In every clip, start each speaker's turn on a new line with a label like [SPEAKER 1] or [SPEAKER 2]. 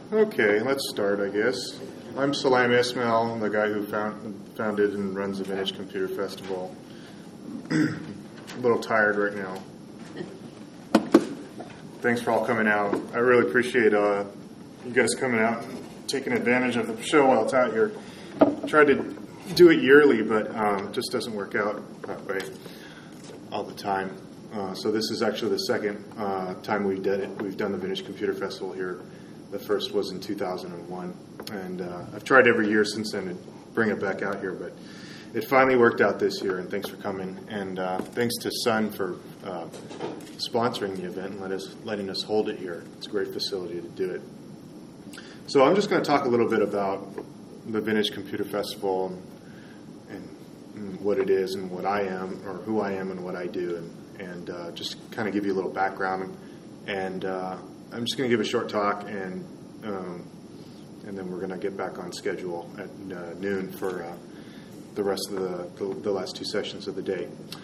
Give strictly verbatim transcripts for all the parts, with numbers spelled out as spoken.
[SPEAKER 1] Okay, let's start, I guess. I'm Salam Ismail, I'm the guy who found, founded and runs the Vintage Computer Festival. A little tired right now. Thanks for all coming out. I really appreciate uh, you guys coming out and taking advantage of the show while it's out here. I tried to do it yearly, but um, it just doesn't work out that way all the time. Uh, so this is actually the second uh, time we've done it. We've done the Vintage Computer Festival here. The first was in two thousand one, and uh, I've tried every year since then to bring it back out here, but it finally worked out this year, and thanks for coming. And uh, thanks to Sun for uh, sponsoring the event and let us, letting us hold it here. It's a great facility to do it. So I'm just going to talk a little bit about the Vintage Computer Festival and, and what it is and what I am, or who I am and what I do, and, and uh, just kind of give you a little background. And uh, I'm just going to give a short talk, and um, and then we're going to get back on schedule at uh, noon for uh, the rest of the, the the last two sessions of the day.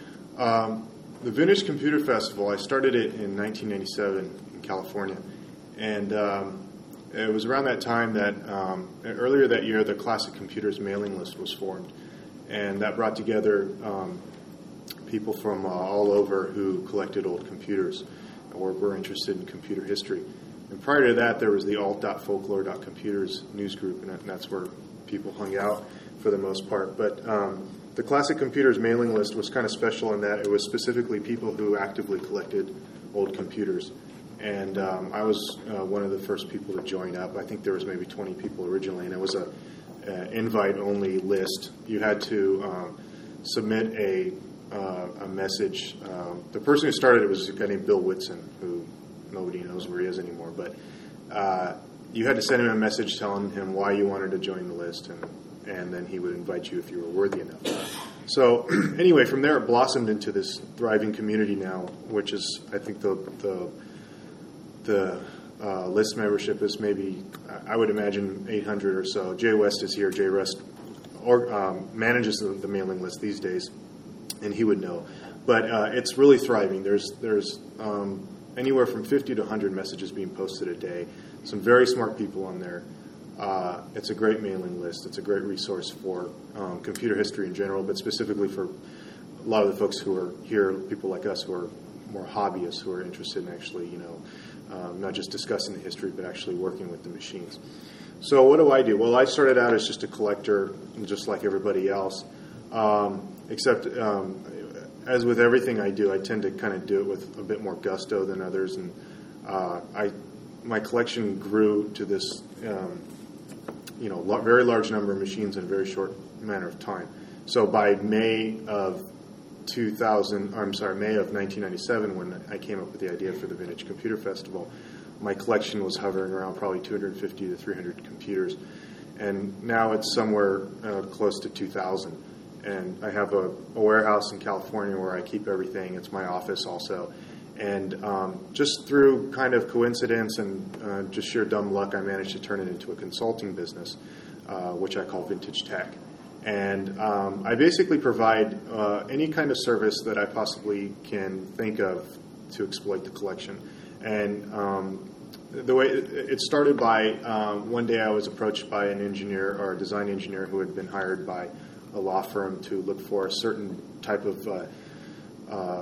[SPEAKER 1] Um, the Vintage Computer Festival, I started it in nineteen ninety-seven in California, and um, it was around that time that um, earlier that year the Classic Computers mailing list was formed, and that brought together um, people from uh, all over who collected old computers or were interested in computer history. And prior to that, there was the alt dot folklore dot computers news group, and that's where people hung out for the most part. But um, the Classic Computers mailing list was kind of special in that it was specifically people who actively collected old computers. And um, I was uh, one of the first people to join up. I think there was maybe twenty people originally, and it was a, a invite-only list. You had to um, submit a Uh, a message. Um, the person who started it was a guy named Bill Whitson, who nobody knows where he is anymore. But uh, you had to send him a message telling him why you wanted to join the list, and, and then he would invite you if you were worthy enough. So anyway, from there it blossomed into this thriving community now, which is, I think, the the, the uh, list membership is maybe, I would imagine, eight hundred or so. Jay West is here. Jay West or, um, manages the, the mailing list these days, and he would know. But uh, it's really thriving. There's there's um, anywhere from fifty to one hundred messages being posted a day. Some very smart people on there. Uh, it's a great mailing list. It's a great resource for um, computer history in general, but specifically for a lot of the folks who are here, people like us who are more hobbyists, who are interested in actually, you know, um, not just discussing the history, but actually working with the machines. So what do I do? Well, I started out as just a collector, just like everybody else. Um, Except, um, as with everything I do, I tend to kind of do it with a bit more gusto than others, and uh, I, my collection grew to this, um, you know, lo- very large number of machines in a very short manner of time. So by May of two thousand, I'm sorry, May of nineteen ninety-seven, when I came up with the idea for the Vintage Computer Festival, my collection was hovering around probably two hundred fifty to three hundred computers, and now it's somewhere uh, close to two thousand. And I have a, a warehouse in California where I keep everything. It's my office also. And um, just through kind of coincidence and uh, just sheer dumb luck, I managed to turn it into a consulting business, uh, which I call Vintage Tech. And um, I basically provide uh, any kind of service that I possibly can think of to exploit the collection. And um, the way it started by um, one day I was approached by an engineer or a design engineer who had been hired by a law firm to look for a certain type of uh, uh,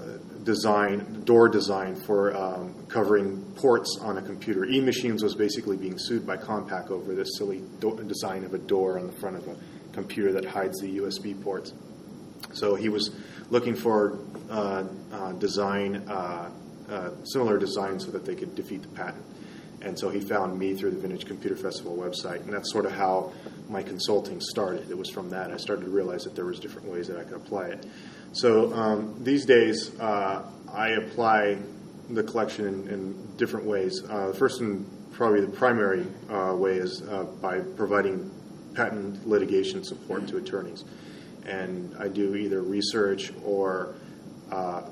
[SPEAKER 1] design, door design for um, covering ports on a computer. E-Machines was basically being sued by Compaq over this silly do- design of a door on the front of a computer that hides the U S B ports. So he was looking for uh, uh, design, uh, uh, similar design so that they could defeat the patent. And so he found me through the Vintage Computer Festival website, and that's sort of how my consulting started. It was from that I started to realize that there was different ways that I could apply it. So um, these days, uh, I apply the collection in, in different ways. Uh, the first and probably the primary uh, way is uh, by providing patent litigation support to attorneys. And I do either research or uh,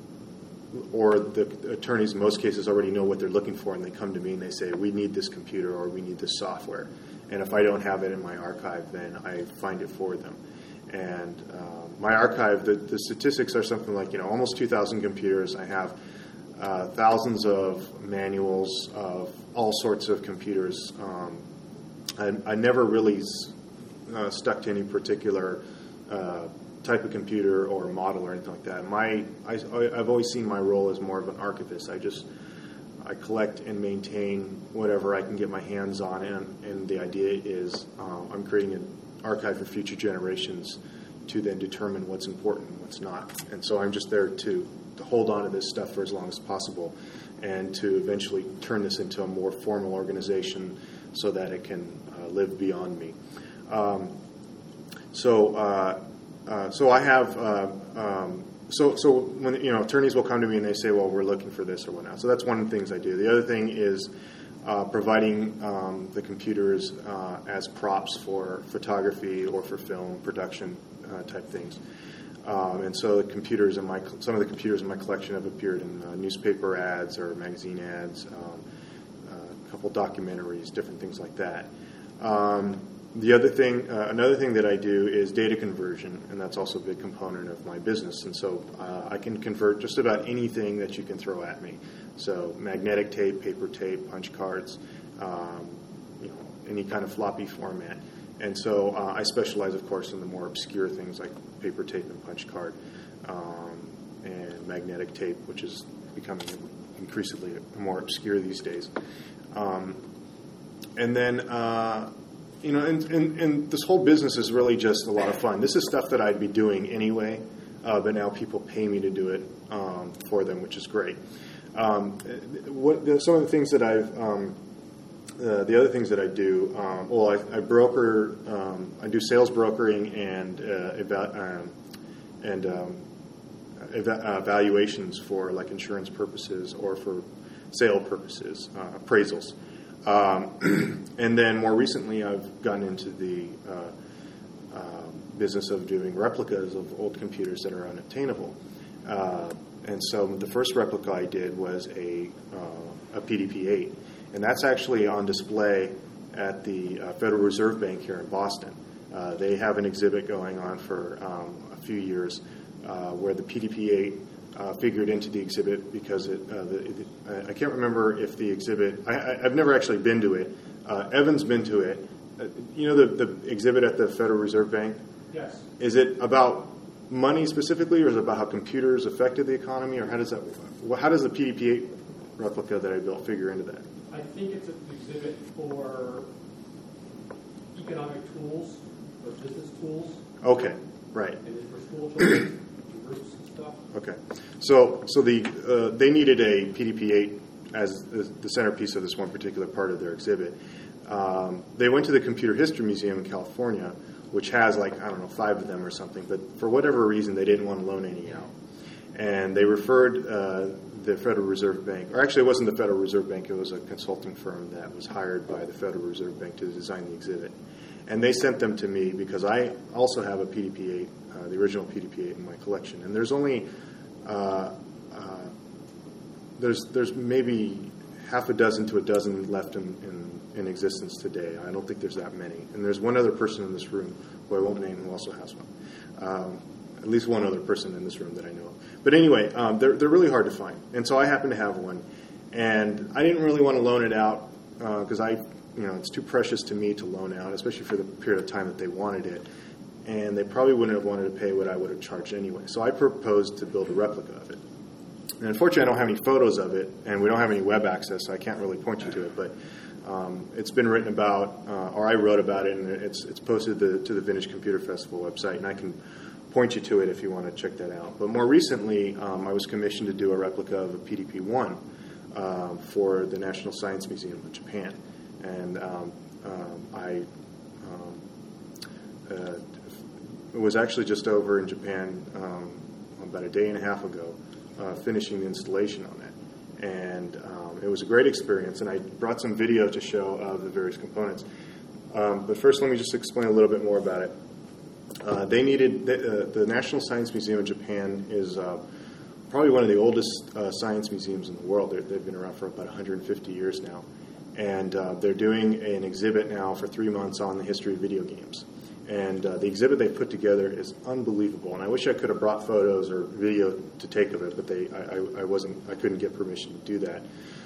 [SPEAKER 1] or the attorneys in most cases already know what they're looking for, and they come to me and they say, we need this computer or we need this software. And if I don't have it in my archive, then I find it for them. And uh, my archive, the, the statistics are something like, you know, almost two thousand computers. I have uh, thousands of manuals of all sorts of computers. Um, I, I never really uh, stuck to any particular uh, type of computer or model or anything like that. My, I, I've always seen my role as more of an archivist. I just I collect and maintain whatever I can get my hands on, and, and the idea is um, I'm creating an archive for future generations to then determine what's important and what's not. And so I'm just there to, to hold on to this stuff for as long as possible and to eventually turn this into a more formal organization so that it can uh, live beyond me. Um, so uh, uh, so I have... Uh, um, So, so when you know attorneys will come to me and they say, "Well, we're looking for this or whatnot." So that's one of the things I do. The other thing is uh, providing um, the computers uh, as props for photography or for film production uh, type things. Um, and so the computers in my some of the computers in my collection have appeared in uh, newspaper ads or magazine ads, um, uh, a couple documentaries, different things like that. Um, The other thing, uh, another thing that I do is data conversion, and that's also a big component of my business. And so uh, I can convert just about anything that you can throw at me. So magnetic tape, paper tape, punch cards, um, you know, any kind of floppy format. And so uh, I specialize, of course, in the more obscure things like paper tape and punch card, um, and magnetic tape, which is becoming increasingly more obscure these days. Um, and then... Uh, You know, and, and, and this whole business is really just a lot of fun. This is stuff that I'd be doing anyway, uh, but now people pay me to do it um, for them, which is great. Um, what the, some of the things that I've, um, uh, the other things that I do, um, well, I, I broker, um, I do sales brokering and uh, eva- um, and um, eva- uh, valuations for like insurance purposes or for sale purposes, uh, appraisals. Um, and then more recently, I've gotten into the uh, uh, business of doing replicas of old computers that are unobtainable. Uh, and so the first replica I did was a, uh, a P D P eight. And that's actually on display at the uh, Federal Reserve Bank here in Boston. Uh, they have an exhibit going on for um, a few years uh, where the P D P eight Uh, figured into the exhibit because it, uh, the, it, I can't remember if the exhibit, I, I, I've never actually been to it. Uh, Evan's been to it. Uh, you know the, the exhibit at the Federal Reserve Bank?
[SPEAKER 2] Yes.
[SPEAKER 1] Is it about money specifically, or is it about how computers affected the economy, or how does that, how does the P D P eight replica that I built figure into that?
[SPEAKER 2] I think it's an exhibit for economic tools, or business tools.
[SPEAKER 1] Okay, right.
[SPEAKER 2] It is for school children.
[SPEAKER 1] Okay, so so the uh, they needed a P D P eight as the, the centerpiece of this one particular part of their exhibit. Um, they went to the Computer History Museum in California, which has like I don't know five of them or something. But for whatever reason, they didn't want to loan any out, and they referred uh, the Federal Reserve Bank, or actually it wasn't the Federal Reserve Bank. It was a consulting firm that was hired by the Federal Reserve Bank to design the exhibit. And they sent them to me because I also have a P D P eight, uh, the original P D P eight in my collection. And there's only, uh, uh, there's there's maybe half a dozen to a dozen left in, in, in existence today. I don't think there's that many. And there's one other person in this room, who I won't name, who also has one. Um, at least one other person in this room that I know of. But anyway, um, they're, they're really hard to find. And so I happen to have one. And I didn't really want to loan it out because uh, I... You know, it's too precious to me to loan out, especially for the period of time that they wanted it. And they probably wouldn't have wanted to pay what I would have charged anyway. So I proposed to build a replica of it. And unfortunately, I don't have any photos of it, and we don't have any web access, so I can't really point you to it. But um, it's been written about, uh, or I wrote about it, and it's it's posted the, to the Vintage Computer Festival website, and I can point you to it if you want to check that out. But more recently, um, I was commissioned to do a replica of a P D P one uh, for the National Science Museum of Japan. And um, um, I um, uh, was actually just over in Japan um, about a day and a half ago, uh, finishing the installation on that. And um, it was a great experience, and I brought some video to show of the various components. Um, but first, let me just explain a little bit more about it. Uh, they needed, the, uh, the National Science Museum of Japan is uh, probably one of the oldest uh, science museums in the world. They're, they've been around for about one hundred fifty years now. And uh, they're doing an exhibit now for three months on the history of video games. And uh, the exhibit they put together is unbelievable. And I wish I could have brought photos or video to take of it, but they, I, I, I wasn't, I couldn't get permission to do that.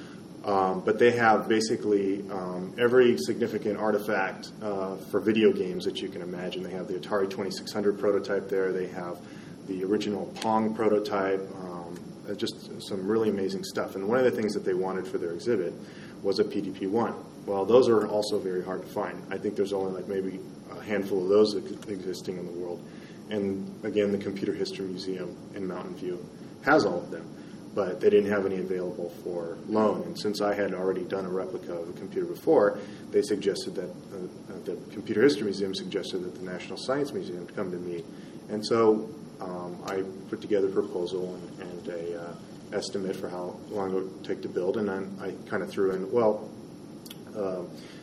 [SPEAKER 1] Um, but they have basically um, every significant artifact uh, for video games that you can imagine. They have the Atari twenty-six hundred prototype there. They have the original Pong prototype. Um, just some really amazing stuff. And one of the things that they wanted for their exhibit was a P D P one. Well, those are also very hard to find. I think there's only like maybe a handful of those existing in the world. And again, the Computer History Museum in Mountain View has all of them, but they didn't have any available for loan. And since I had already done a replica of a computer before, they suggested that uh, the Computer History Museum suggested that the National Science Museum come to me. And so um, I put together a proposal and, and a uh, estimate for how long it would take to build, and then I kind of threw in, well, uh,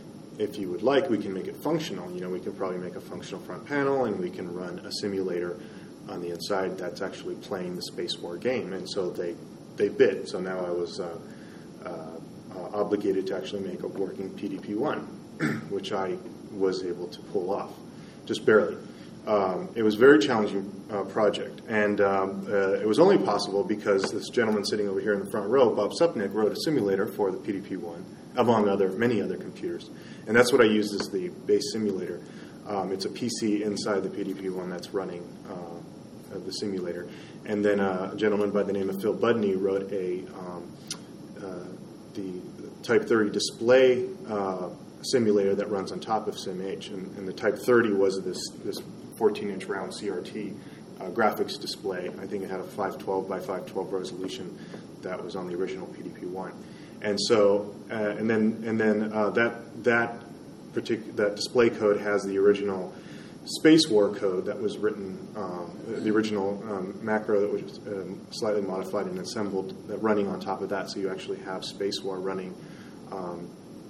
[SPEAKER 1] if you would like, we can make it functional. You know, we can probably make a functional front panel, and we can run a simulator on the inside that's actually playing the Space War game. And so they they bid. So now I was uh, uh, uh, obligated to actually make a working P D P one, which I was able to pull off, just barely. Um, it was a very challenging uh, project, and um, uh, it was only possible because this gentleman sitting over here in the front row, Bob Supnick, wrote a simulator for the P D P one, among other many other computers, and that's what I used as the base simulator. Um, it's a P C inside the P D P one that's running uh, the simulator, and then uh, a gentleman by the name of Phil Budney wrote a um, uh, the Type thirty display uh, simulator that runs on top of SimH, and, and the Type thirty was this this fourteen inch round C R T uh, graphics display. I think it had a five twelve by five twelve resolution that was on the original P D P one, and so uh, and then and then uh, that that particular that display code has the original Space War code that was written, um, the original um, macro that was um, slightly modified and assembled, that running on top of that, so you actually have Space War running um,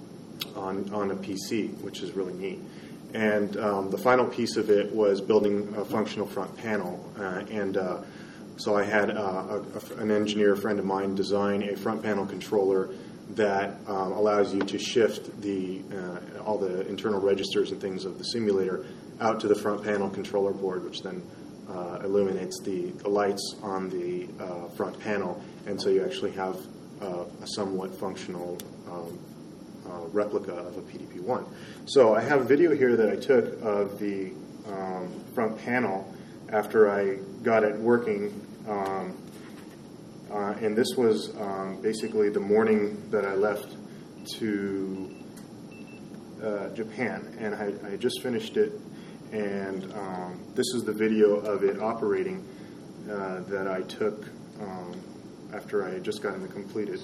[SPEAKER 1] on on a P C, which is really neat. And um, the final piece of it was building a functional front panel. Uh, and uh, so I had uh, a, a, an engineer friend of mine design a front panel controller that um, allows you to shift the uh, all the internal registers and things of the simulator out to the front panel controller board, which then uh, illuminates the, the lights on the uh, front panel. And so you actually have uh, a somewhat functional um, Uh, replica of a P D P one. So I have a video here that I took of the um, front panel after I got it working, um, uh, and this was um, basically the morning that I left to uh, Japan, and I, I just finished it, and um, this is the video of it operating uh, that I took um, after I had just gotten it completed.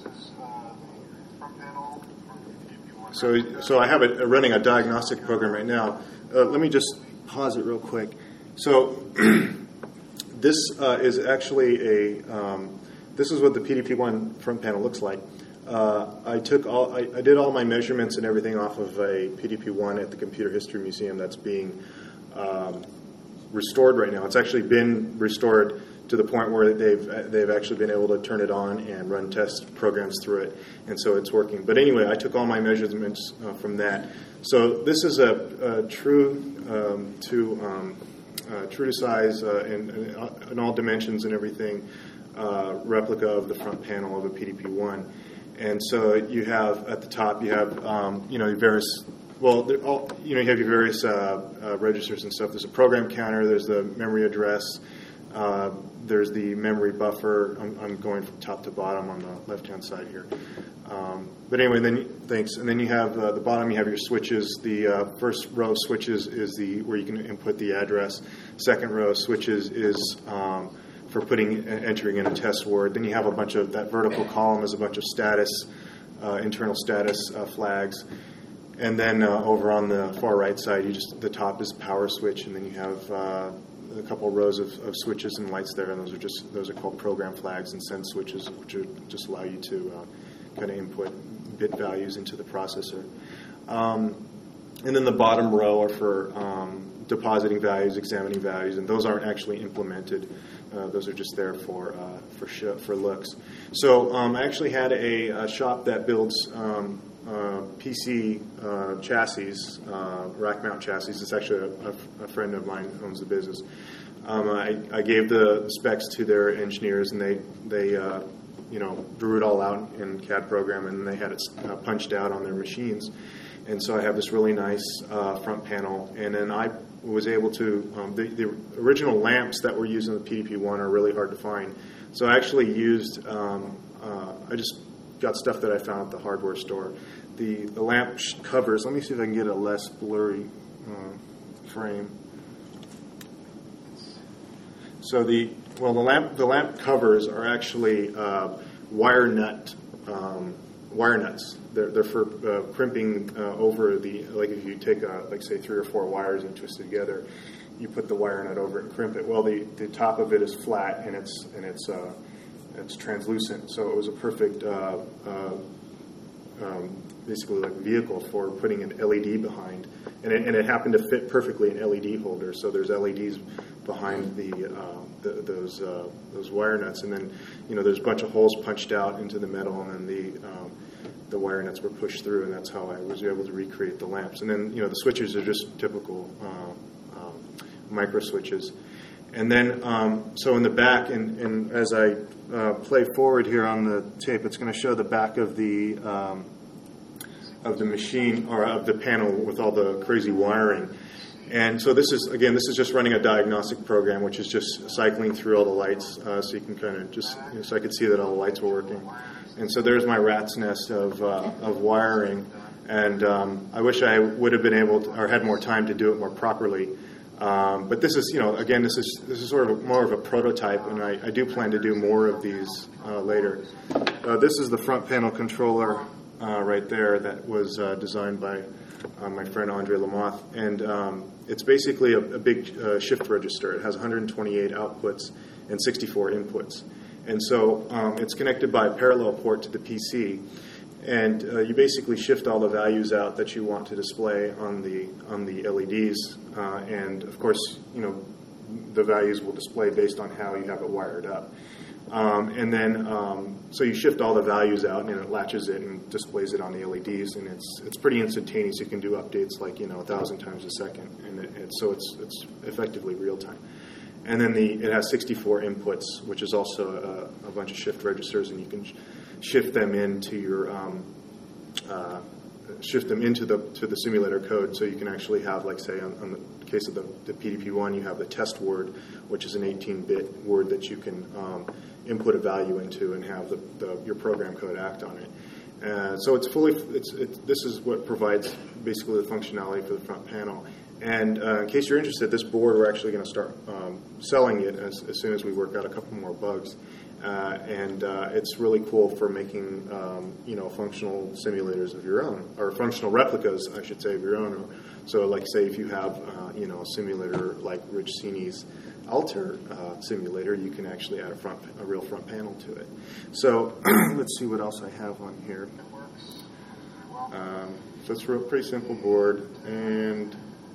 [SPEAKER 1] So, so I have it running a diagnostic program right now. Uh, let me just pause it real quick. So, this uh, is actually a. Um, this is what the P D P one front panel looks like. Uh, I took all. I, I did all my measurements and everything off of a P D P one at the Computer History Museum that's being um, restored right now. It's actually been restored to the point where they've they've actually been able to turn it on and run test programs through it, and so it's working. But anyway, I took all my measurements uh, from that. So this is a, a true um, to um, uh, true to size uh, in, in all dimensions and everything uh, replica of the front panel of a P D P one. And so you have at the top you have um, you know various. Well, they're all, you know, you have your various uh, uh, registers and stuff. There's a program counter. There's the memory address. Uh, there's the memory buffer. I'm, I'm going from top to bottom on the left-hand side here. Um, but anyway, then thanks. And then you have uh, the bottom. You have your switches. The uh, first row of switches is the where you can input the address. Second row of switches is um, for putting entering in a test word. Then you have a bunch of that vertical column is a bunch of status, uh, internal status uh, flags. And then uh, over on the far right side, you just the top is power switch, and then you have uh, a couple rows of, of switches and lights there, and those are just those are called program flags and send switches, which are, just allow you to uh, kind of input bit values into the processor. Um, and then the bottom row are for um, depositing values, examining values, and those aren't actually implemented. Uh, those are just there for uh, for sh- for looks. So um, I actually had a, a shop that builds. Um, uh, P C uh, chassis, uh, rack mount chassis. It's actually a, a, a friend of mine owns the business. Um, I, I gave the specs to their engineers, and they they uh, you know drew it all out in C A D program, and they had it uh, punched out on their machines. And so I have this really nice uh, front panel, and then I was able to, um, the, the original lamps that were used in the P D P one are really hard to find. So I actually used, um, uh, I just got stuff that I found at the hardware store. The, the lamp sh- covers, let me see if I can get a less blurry uh, frame. So the, well, the lamp, the lamp covers are actually uh, wire nut um, wire nuts. They're, they're for uh, crimping uh, over the, like if you take, a, like say, three or four wires and twist it together, you put the wire nut over it and crimp it. Well, the, the top of it is flat and it's and it's uh, it's translucent, so it was a perfect, uh, uh, um, basically like vehicle for putting an L E D behind, and it, and it happened to fit perfectly in L E D holders. So there's L E Ds behind the, uh, the those uh, those wire nuts, and then you know there's a bunch of holes punched out into the metal, and then the um, the wire nuts were pushed through, and that's how I was able to recreate the lamps. And then you know the switches are just typical uh, um, micro switches. And then, um, so in the back, and, and as I uh, play forward here on the tape, it's going to show the back of the um, of the machine, or of the panel with all the crazy wiring. And so this is, again, this is just running a diagnostic program, which is just cycling through all the lights, uh, so you can kind of just, you know, so I could see that all the lights were working. And so there's my rat's nest of uh, of wiring, and um, I wish I would have been able to, or had more time to do it more properly. Um, but this is, you know, again, this is this is sort of more of a prototype, and I, I do plan to do more of these uh, later. Uh, this is the front panel controller uh, right there that was uh, designed by uh, my friend Andre Lamoth, and um, it's basically a, a big uh, shift register. It has one hundred twenty-eight outputs and sixty-four inputs, and so um, it's connected by a parallel port to the P C. And uh, you basically shift all the values out that you want to display on the on the L E Ds, uh, and of course, you know, the values will display based on how you have it wired up. Um, and then, um, so you shift all the values out, and it latches it and displays it on the L E Ds, and it's it's pretty instantaneous. You can do updates like you know a thousand times a second, and it, it, so it's it's effectively real time. And then the it has sixty-four inputs, which is also a, a bunch of shift registers, and you can sh- shift them into your um, uh, shift them into the to the simulator code. So you can actually have, like, say, on, on the case of the, the P D P one, you have the test word, which is an eighteen-bit word that you can um, input a value into and have the, the your program code act on it. Uh, so it's fully. It's it, this is what provides basically the functionality for the front panel. And uh, in case you're interested, this board, we're actually going to start um, selling it as, as soon as we work out a couple more bugs. Uh, and uh, it's really cool for making, um, you know, functional simulators of your own, or functional replicas, I should say, of your own. Or, so, like, say, if you have, uh, you know, a simulator like Rich Cini's Alter uh, simulator, you can actually add a front, a real front panel to it. So, let's see what else I have on here. Um, so it's a real, pretty simple board, and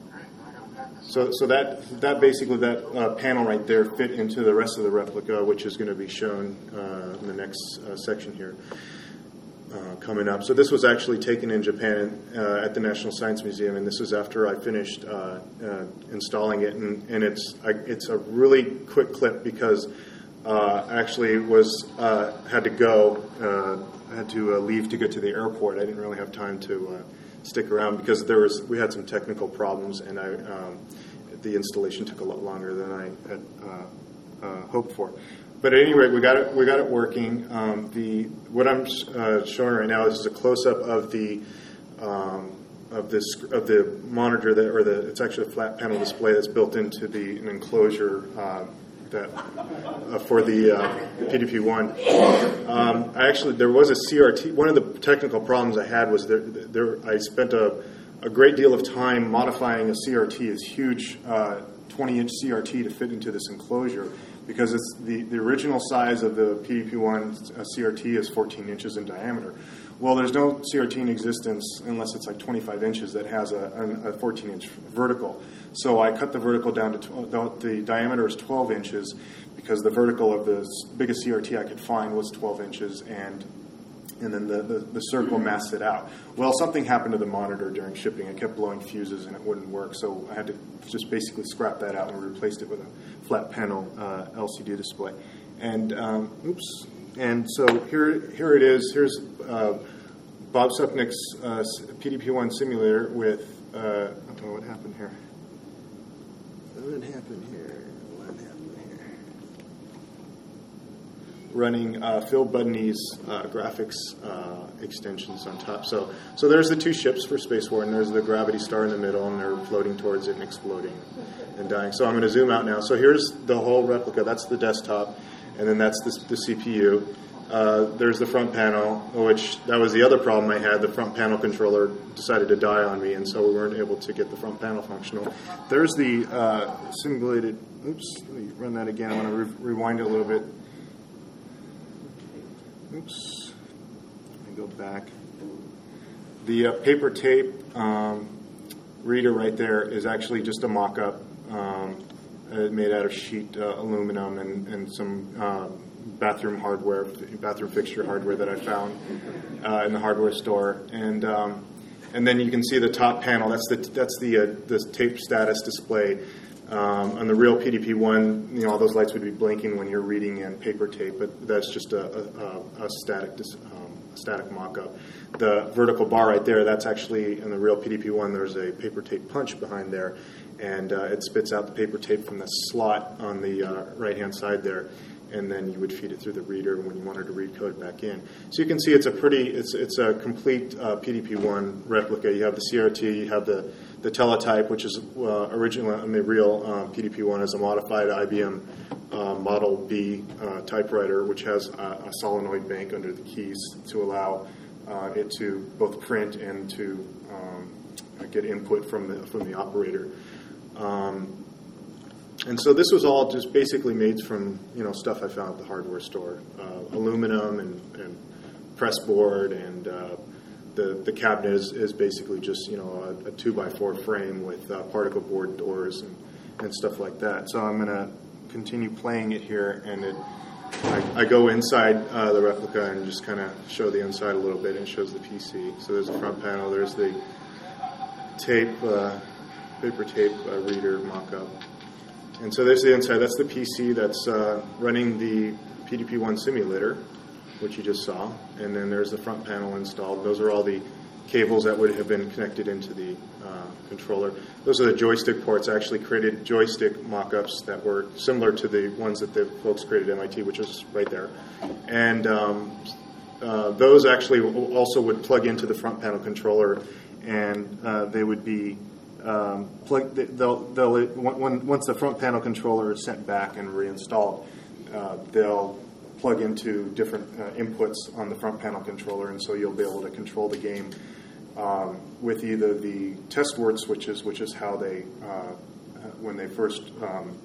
[SPEAKER 1] So, so that that basically that uh, panel right there fit into the rest of the replica, which is going to be shown uh, in the next uh, section here uh, coming up. So this was actually taken in Japan uh, at the National Science Museum, and this was after I finished uh, uh, installing it. And, and it's I, it's a really quick clip because uh, I actually was uh, had to go, uh, I had to uh, leave to get to the airport. I didn't really have time to Uh, stick around because there was we had some technical problems, and I um, the installation took a lot longer than I had uh, uh, hoped for. But at any rate, we got it we got it working. Um, the what I'm uh, showing right now is a close up of the um, of this of the monitor that or the it's actually a flat panel display that's built into the an enclosure. Uh, That, uh, for the uh, P D P one. Um, I actually, there was a C R T. One of the technical problems I had was there, there I spent a, a great deal of time modifying a C R T, this huge uh, twenty-inch C R T to fit into this enclosure, because it's the, the original size of the P D P one uh, C R T is fourteen inches in diameter. Well, there's no C R T in existence unless it's like twenty-five inches that has a, a fourteen-inch vertical. So I cut the vertical down to twelve, the diameter is twelve inches because the vertical of the biggest C R T I could find was twelve inches, and and then the, the, the circle masks it out. Well, something happened to the monitor during shipping. It kept blowing fuses and it wouldn't work, so I had to just basically scrap that out and replaced it with a flat panel uh, L C D display. And um, oops, and so here here it is. Here's uh, Bob Supnick's uh, P D P one simulator with uh, oh, what happened here? What happened here? What happened here? Running uh, Phil Budney's uh, graphics uh, extensions on top. So, so there's the two ships for Space War, and there's the Gravity Star in the middle, and they're floating towards it and exploding and dying. So I'm going to zoom out now. So here's the whole replica. That's the desktop, and then that's the, the C P U. Uh, there's the front panel, which that was the other problem I had. The front panel controller decided to die on me, and so we weren't able to get the front panel functional. There's the uh, simulated. Oops, let me run that again. I want to re- rewind it a little bit. Oops, let me go back. The uh, paper tape um, reader right there is actually just a mock-up um, uh, made out of sheet uh, aluminum and, and some uh, bathroom hardware, bathroom fixture hardware that I found uh, in the hardware store. And um, and then you can see the top panel. That's the that's the uh, the tape status display. Um, on the real P D P one, you know, all those lights would be blinking when you're reading in paper tape, but that's just a, a, a static dis, um, static mock-up. The vertical bar right there, that's actually, in the real P D P one, there's a paper tape punch behind there, and uh, it spits out the paper tape from the slot on the uh, right-hand side there, and then you would feed it through the reader when you wanted to read code back in. So you can see it's a pretty, it's it's a complete uh, P D P one replica. You have the C R T, you have the The teletype, which is uh, originally on the real uh, P D P one, is a modified I B M uh, Model B uh, typewriter, which has a, a solenoid bank under the keys to allow uh, it to both print and to um, get input from the from the operator. Um, and so this was all just basically made from you know stuff I found at the hardware store, uh, aluminum and, and press board and. Uh, The, the cabinet is, is basically just, you know, a, a two by four frame with uh, particle board doors and, and stuff like that. So I'm going to continue playing it here, and it, I, I go inside uh, the replica and just kind of show the inside a little bit, and it shows the P C. So there's the front panel, there's the tape, uh, paper tape uh, reader mock-up. And so there's the inside. That's the P C that's uh, running the P D P one simulator, which you just saw, and then there's the front panel installed. Those are all the cables that would have been connected into the uh, controller. Those are the joystick ports. I actually created joystick mock-ups that were similar to the ones that the folks created at M I T, which is right there. And um, uh, those actually also would plug into the front panel controller, and uh, they would be um, plug. They'll, they'll when, once the front panel controller is sent back and reinstalled, uh, they'll plug into different uh, inputs on the front panel controller, and so you'll be able to control the game um, with either the test word switches, which is how they, uh, when they first um,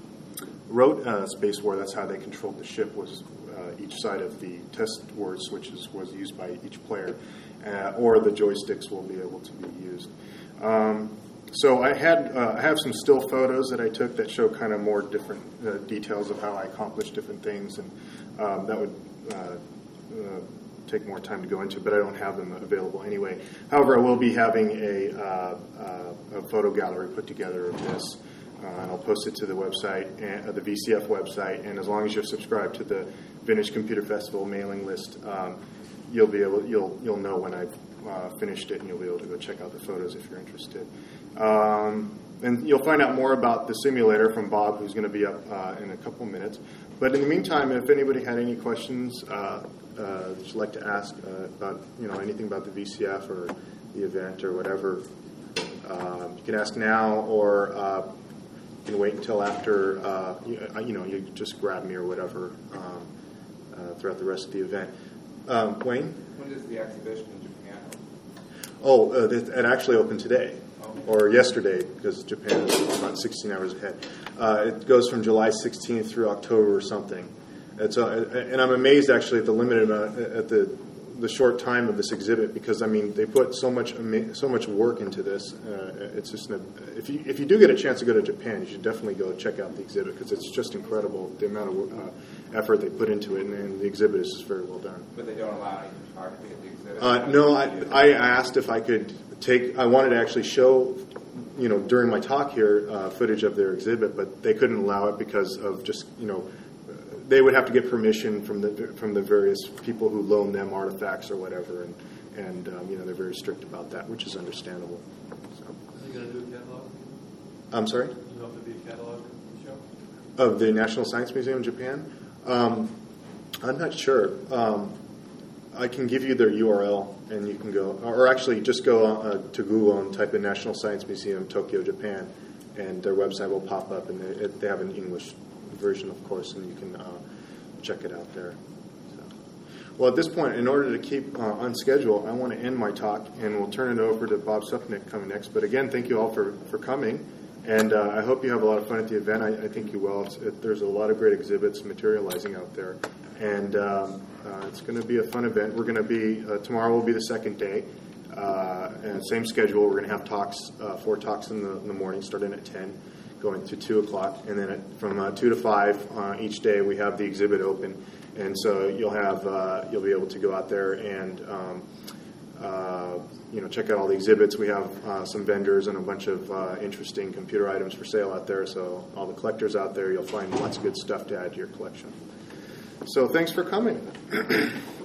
[SPEAKER 1] wrote uh, Space War, that's how they controlled the ship, was uh, each side of the test word switches was used by each player, uh, or the joysticks will be able to be used. Um, So I had uh, I have some still photos that I took that show kind of more different uh, details of how I accomplished different things, and um, that would uh, uh, take more time to go into, but I don't have them available anyway. However, I will be having a, uh, uh, a photo gallery put together of this, uh, and I'll post it to the website, and, uh, the V C F website, and as long as you're subscribed to the Vintage Computer Festival mailing list, um, you'll be able you'll you'll know when I've uh, finished it, and you'll be able to go check out the photos if you're interested. Um, and you'll find out more about the simulator from Bob, who's going to be up uh, in a couple minutes. But in the meantime, if anybody had any questions uh, uh, that you'd like to ask uh, about, you know, anything about the V C F or the event or whatever, uh, you can ask now, or uh, you can wait until after, uh, you, you know, you just grab me or whatever um, uh, throughout the rest of the event. Um, Wayne?
[SPEAKER 3] When does the exhibition in Japan open?
[SPEAKER 1] Oh, uh, it, it actually opened today. Or yesterday, because Japan is about sixteen hours ahead. Uh, it goes from July sixteenth through October or something. It's uh, and I'm amazed actually at the limited amount, at the the short time of this exhibit, because I mean they put so much so much work into this. Uh, it's just an, if you if you do get a chance to go to Japan, you should definitely go check out the exhibit, because it's just incredible the amount of uh, effort they put into it, and, and the exhibit is just very well done.
[SPEAKER 3] But they don't allow any photography at the exhibit?
[SPEAKER 1] Uh, no, I, I asked if I could take, I wanted to actually show, you know, during my talk here, uh, footage of their exhibit, but they couldn't allow it because of just, you know, they would have to get permission from the from the various people who loan them artifacts or whatever, and, and um, you know, they're very strict about that, which is understandable. So.
[SPEAKER 2] Are you going to do a catalog?
[SPEAKER 1] I'm sorry?
[SPEAKER 2] You hope to be a catalog show?
[SPEAKER 1] Of the National Science Museum in Japan? Um, I'm not sure. Um, I can give you their U R L, and you can go, or actually just go uh, to Google and type in National Science Museum, Tokyo, Japan, and their website will pop up, and they, they have an English version, of course, and you can uh, check it out there. So. Well, at this point, in order to keep uh, on schedule, I want to end my talk, and we'll turn it over to Bob Supnick coming next. But again, thank you all for, for coming, and uh, I hope you have a lot of fun at the event. I, I think you will. It's, it, there's a lot of great exhibits materializing out there, and um, uh, it's going to be a fun event. We're going to be, uh, tomorrow will be the second day, uh, and same schedule. We're going to have talks, uh, four talks in the, in the morning, starting at ten. Going to two o'clock, and then at, from uh, two to five uh, each day we have the exhibit open, and so you'll have uh, you'll be able to go out there and um, uh, you know check out all the exhibits. We have uh, some vendors and a bunch of uh, interesting computer items for sale out there. So all the collectors out there, you'll find lots of good stuff to add to your collection. So thanks for coming.